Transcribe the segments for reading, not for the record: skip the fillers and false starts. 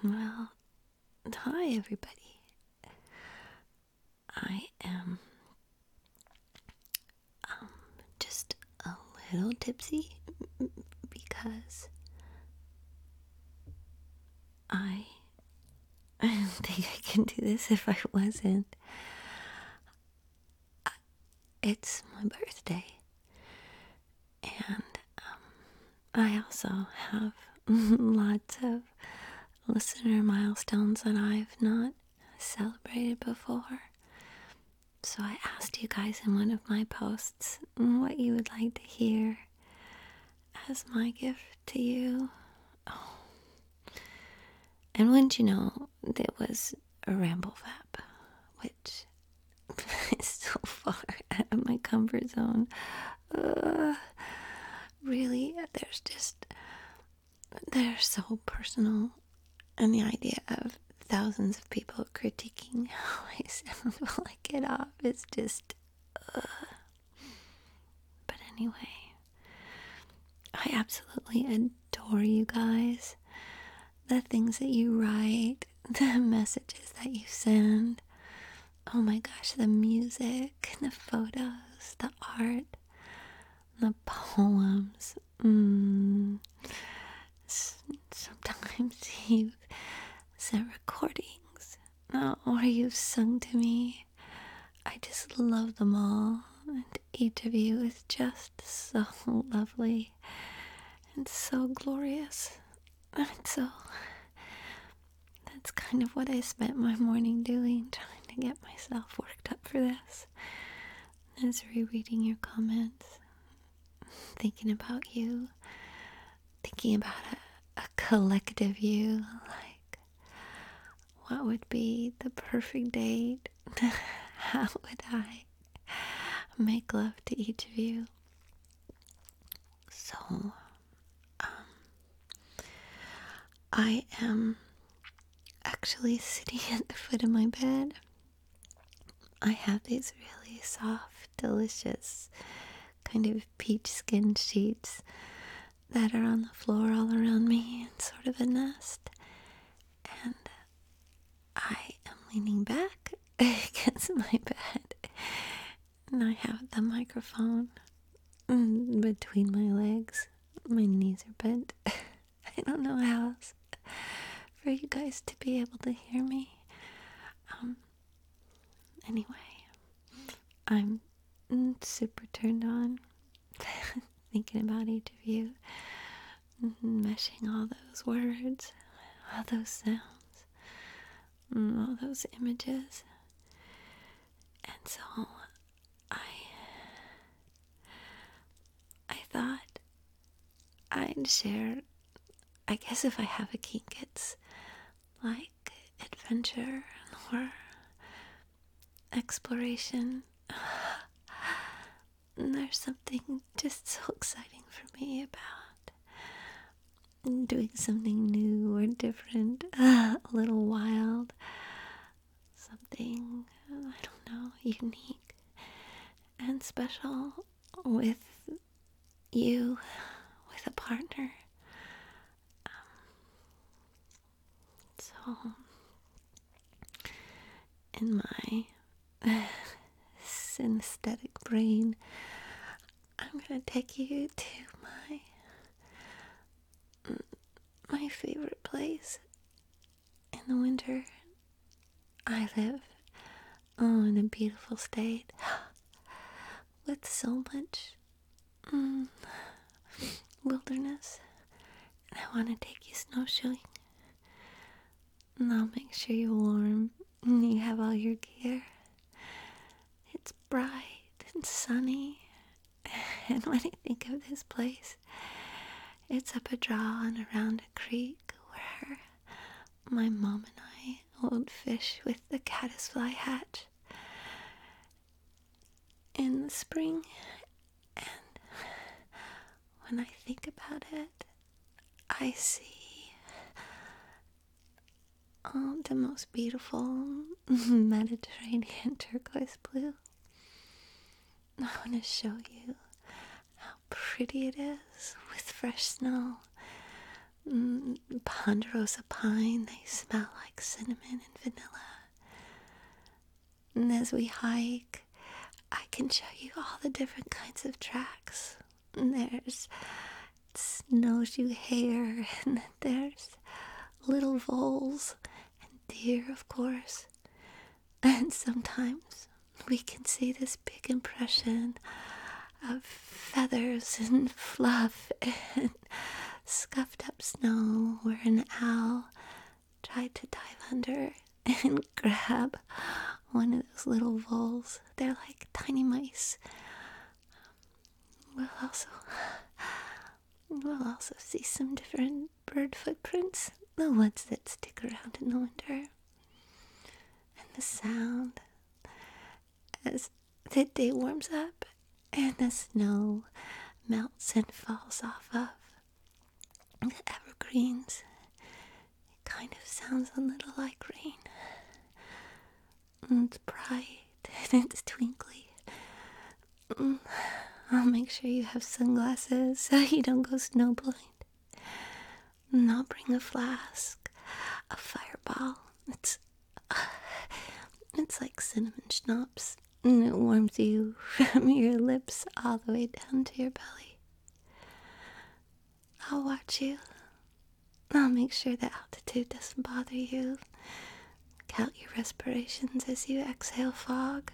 Well, hi everybody. I am just a little tipsy because I I don't think I can do this if I wasn't. It's my birthday, and I also have lots of listener milestones that I've not celebrated before. So I asked you guys in one of my posts what you would like to hear as my gift to you. Oh. And wouldn't you know, there was a ramble vap, which is so far out of my comfort zone. Really, they're so personal. And the idea of thousands of people critiquing how I sound while I get off is just, But anyway, I absolutely adore you guys. The things that you write, the messages that you send. Oh my gosh, the music, the photos, the art, the poems. Sometimes you've sent recordings, or you've sung to me. I just love them all, and each of you is just so lovely and so glorious. And so that's kind of what I spent my morning doing, trying to get myself worked up for this. Is rereading your comments, thinking about you, thinking about a collective you, like what would be the perfect date? How would I make love to each of you? So, I am actually sitting at the foot of my bed. I have these really soft, delicious, kind of peach skin sheets that are on the floor all around me in sort of a nest. And I am leaning back against my bed. And I have the microphone between my legs. My knees are bent. I don't know how else for you guys to be able to hear me. Anyway, I'm super turned on thinking about each of you, meshing all those words, all those sounds, all those images. And so I thought I'd share, I guess if I have a kink, it's like adventure or exploration. And there's something just so exciting for me about doing something new or different, a little wild, something, I don't know, unique and special with you, with a partner. So, in my synesthetic brain, I'm gonna take you to my favorite place in the winter. I live in a beautiful state with so much wilderness, and I want to take you snowshoeing. And I'll make sure you're warm and you have all your gear. It's bright and sunny, and when I think of this place, it's up a draw and around a creek where my mom and I would fish with the caddisfly hatch in the spring. And when I think about it, I see the most beautiful Mediterranean turquoise blue. I want to show you how pretty it is with fresh snow, Ponderosa pine, they smell like cinnamon and vanilla. And as we hike, I can show you all the different kinds of tracks. And there's snowshoe hare, and there's little voles, and deer, of course. And sometimes we can see this big impression of feathers and fluff and scuffed up snow where an owl tried to dive under and grab one of those little voles. They're like tiny mice. We'll also see some different bird footprints, the ones that stick around in the winter. And the sound as the day warms up and the snow melts and falls off of the evergreens. It kind of sounds a little like rain. And it's bright and it's twinkly. I'll make sure you have sunglasses so you don't go snowblind. And I'll bring a flask, a fireball. It's like cinnamon schnapps, and it warms you from your lips all the way down to your belly. I'll watch you. I'll make sure the altitude doesn't bother you. Count your respirations as you exhale fog.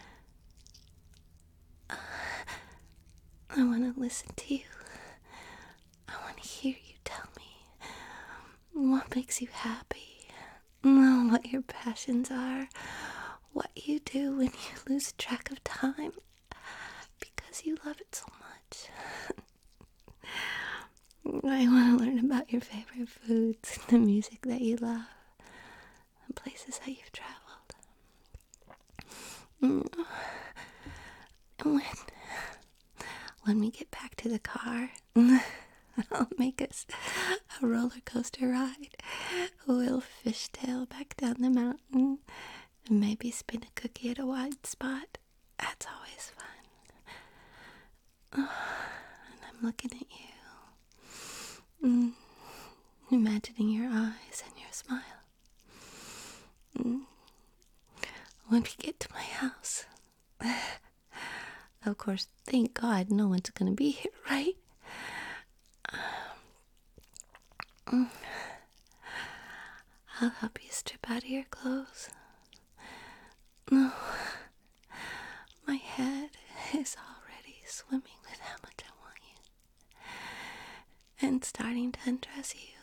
I want to listen to you. I want to hear you tell me what makes you happy, what your passions are, what you do when you lose track of time because you love it so much. I want to learn about your favorite foods, the music that you love, the places that you've traveled. When we get back to the car, I'll make us a roller coaster ride. We'll fishtail back down the mountain and maybe spin a cookie at a wide spot. That's always fun. And I'm looking at you, imagining your eyes and your smile. When we get to my house, of course, thank God no one's gonna be here, right? I'll help you strip out of your clothes. No, my head is already swimming with how much I want you. And starting to undress you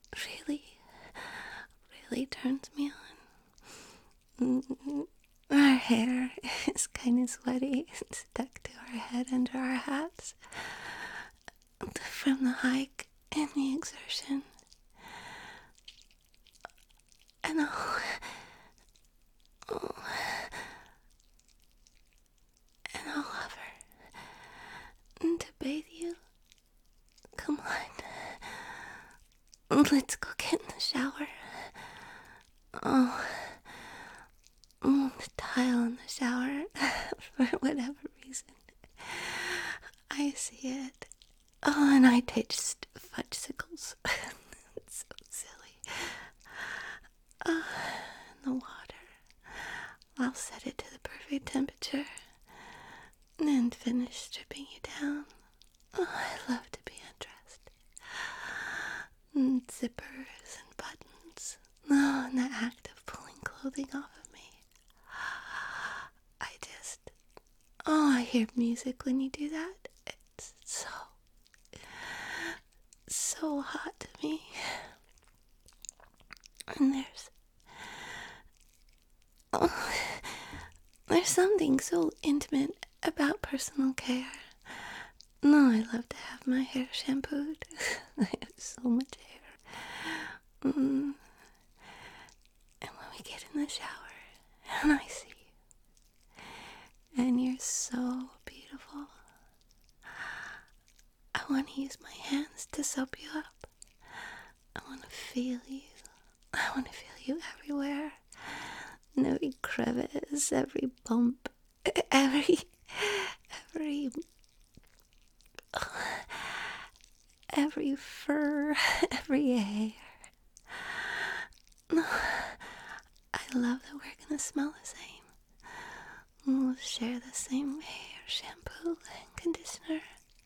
really turns me on. Our hair is kind of sweaty and stuck to our head under our hats from the hike and the exertion. And I'll hover to bathe you. Come on, let's go get in the shower. The tile in the shower, for whatever reason, I see it. And I taste fudgesicles. It's so silly. The water, I'll set it to the perfect temperature and finish stripping you down. I love to be undressed. Zippers and buttons. And the act of pulling clothing off of me. I hear music when you do that. It's so hot to me. And there's something so intimate about personal care. I love to have my hair shampooed. I have so much hair. And when we get in the shower, and I see you, and you're so beautiful, I want to use my hands to soap you up. I want to feel you. I want to feel you everywhere. In every crevice, every bump, every every fur, every hair. I love that we're gonna smell the same. We'll share the same hair, shampoo, and conditioner.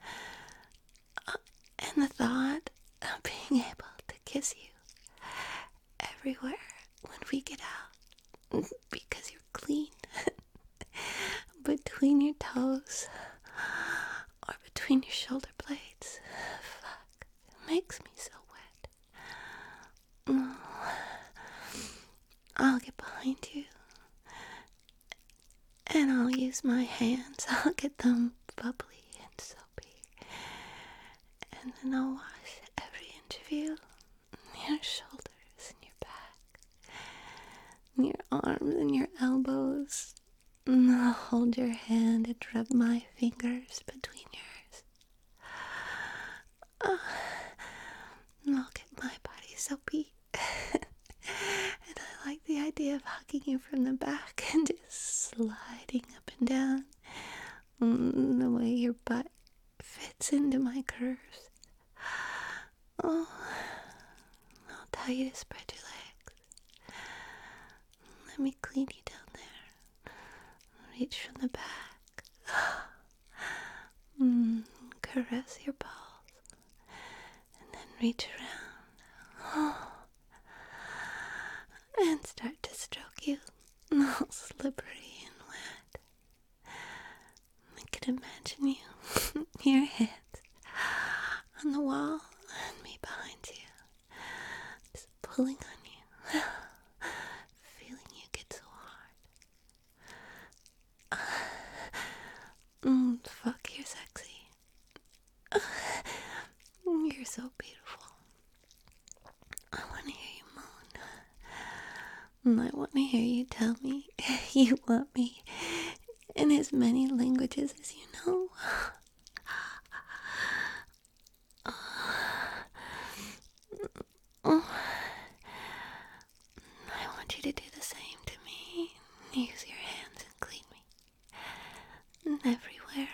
And the thought of being able to kiss you everywhere when we get out, because you're clean, between your toes or between your shoulder blades, fuck, it makes me so wet. I'll get behind you and I'll use my hands. I'll get them bubbly and soapy, and then I'll wash every inch of you, your shoulders and your back, and your arms and your elbows. And I'll hold your hand and rub my fingers between yours. And I'll get my body soapy. And I like the idea of hugging you from the back and just sliding up and down. The way your butt fits into my curves. Oh, I'll tell you to spread your legs. Let me clean you down there. Reach from the back. Caress your balls. And then reach around. And start to stroke you. All slippery and wet. I can imagine you, your hands on the wall and me behind you. Just pulling on you. Feeling you get so hard. Fuck, you're sexy. You're so beautiful. I want to hear you moan. I want to hear you tell me you want me in as many languages as you know. I want you to do the same to me. Use your hands and clean me. Everywhere.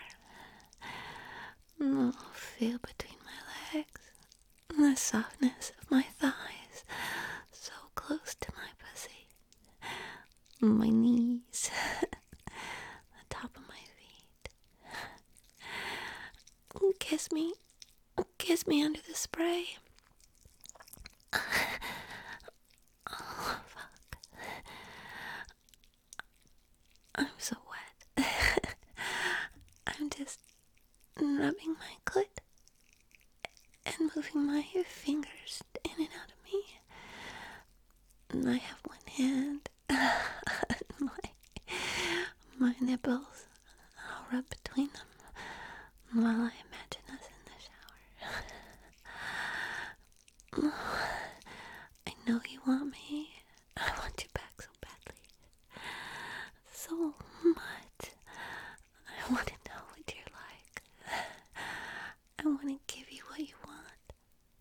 Feel between my legs. The softness of my thighs. So close to my pussy. My knees. The top of my feet. Kiss me. Kiss me under the spray. Oh, fuck. I'm so wet. I'm just rubbing my clit and moving my fingers in and out of me. And I have one hand on my nipples. I'll rub between them while I imagine us in the shower. I know you want me. I want you back so badly. So much. I want to know what you're like. I want to give you what you want.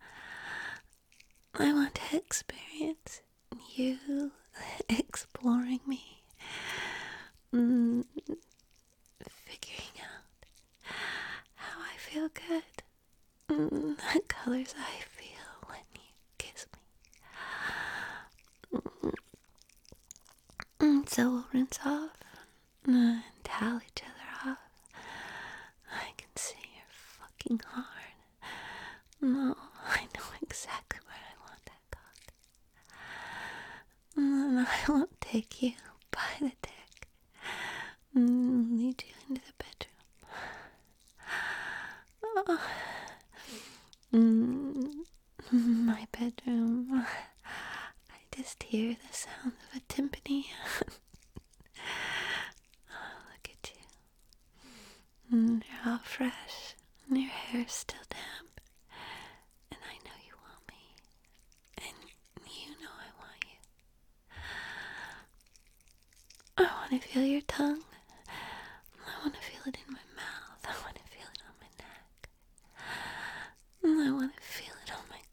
I want to experience you exploring me. Figuring out how I feel good. The colors I feel when you kiss me. So we'll rinse off and towel each other off. I can see you're fucking hard. No, I know exactly where I want that cock. And I won't take you by the dick. Lead you into the bedroom. My bedroom. I just hear the sound of a timpani. Look at you. You're all fresh. And your hair's still damp. And I know you want me. And you know I want you. I want to feel your tongue. I want to feel it in my mouth. I want to feel it on my neck. And I want to feel it on my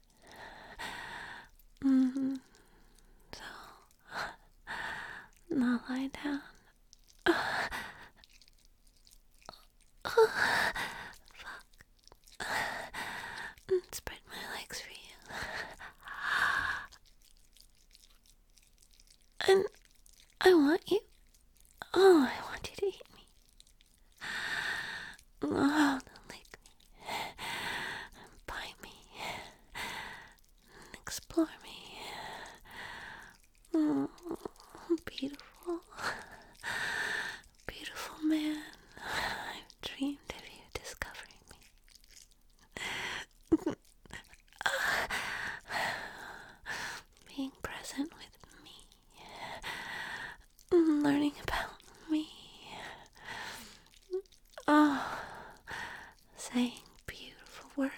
clit. So, now lie down. Fuck. I want you. Oh, I want you to eat me. Oh, lick me. Bite me. Explore me. Oh, beautiful. Beautiful man. I've dreamed of you discovering me. Being present with me. Learning about me. Oh, saying beautiful words.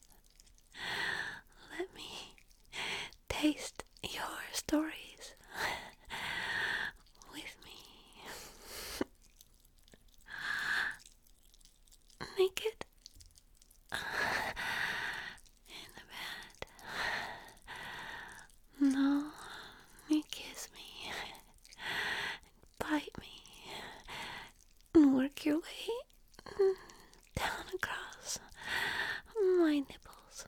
Let me taste your stories with me. Naked in the bed. No, you kiss me, bite me, and work your way down across my nipples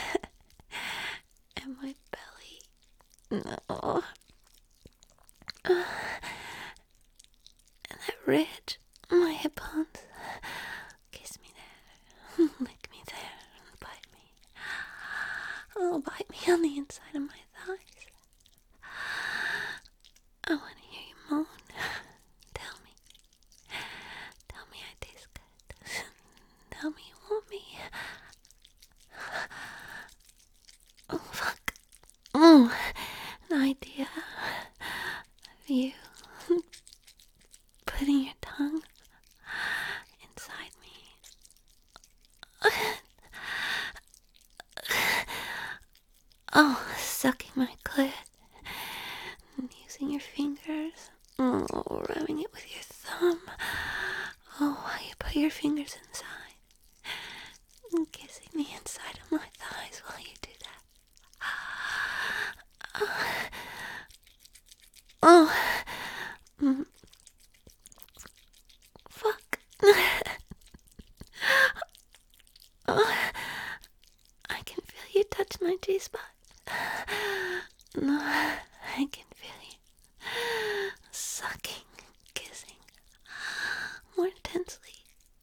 and my belly. No. And that ridge, my hip bones. Kiss me there, lick me there, and bite me. Oh, bite me on the inside of my thighs. I want to hear you moan. Tell me. Tell me I taste good. Tell me you want me. Oh, fuck. Oh, the idea of you putting your tongue inside me. Oh, sucking my clit. Using your fingers. Oh, rubbing it with your thumb. Oh, while you put your fingers inside. And kissing the inside of my thighs while you do that. Oh. Mm. Fuck. Oh. I can feel you touch my G-spot. No, I can feel you sucking, kissing more intensely.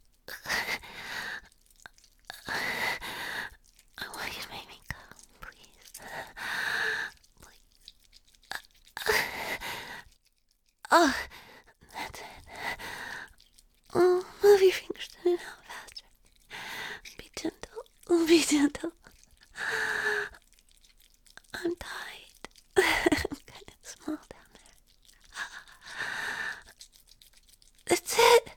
I want you to make me come, please. Please. Oh, that's it. Oh, move your fingers in and out faster. Be gentle. Be gentle. I'm tight. I'm kind of small down there. That's it.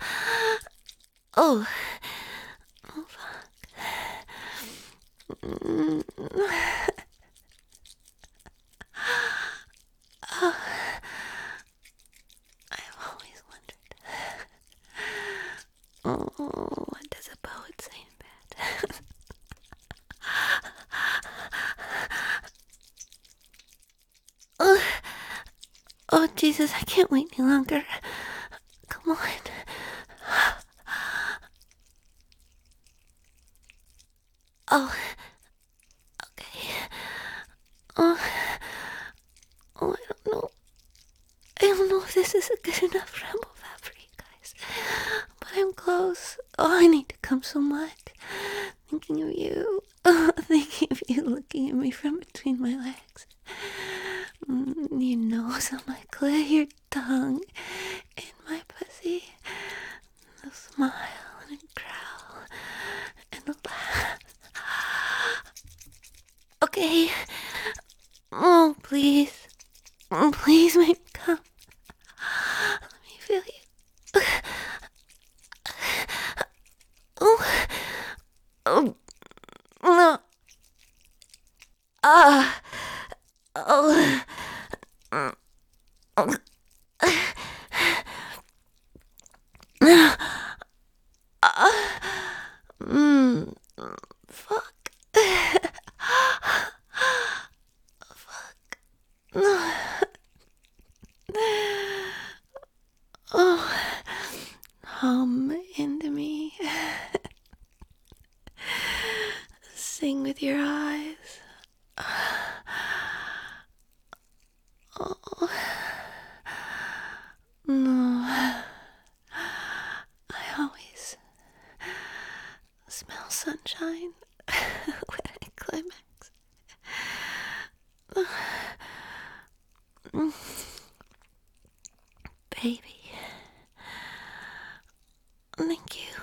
Oh. Oh, fuck. Oh. I've always wondered. Oh, what does a poet say in bed? Oh, oh, Jesus, I can't wait any longer. Come on. Oh, okay. Oh, oh, I don't know. I don't know if this is a good enough ramble fab for you guys. But I'm close. Oh, I need to come so much. Thinking of you. Oh, thinking of you looking at me from between my legs. Your nose on my clit, your tongue in my pussy. A smile and a growl and a laugh. Okay. Oh, please. Oh, please make me come. Let me feel you. Oh. Oh. No. Ah. Oh. Oh. Fuck. Fuck. Oh. Hum into me. Sing with your eyes. Oh. smell sunshine when I climax. Baby, thank you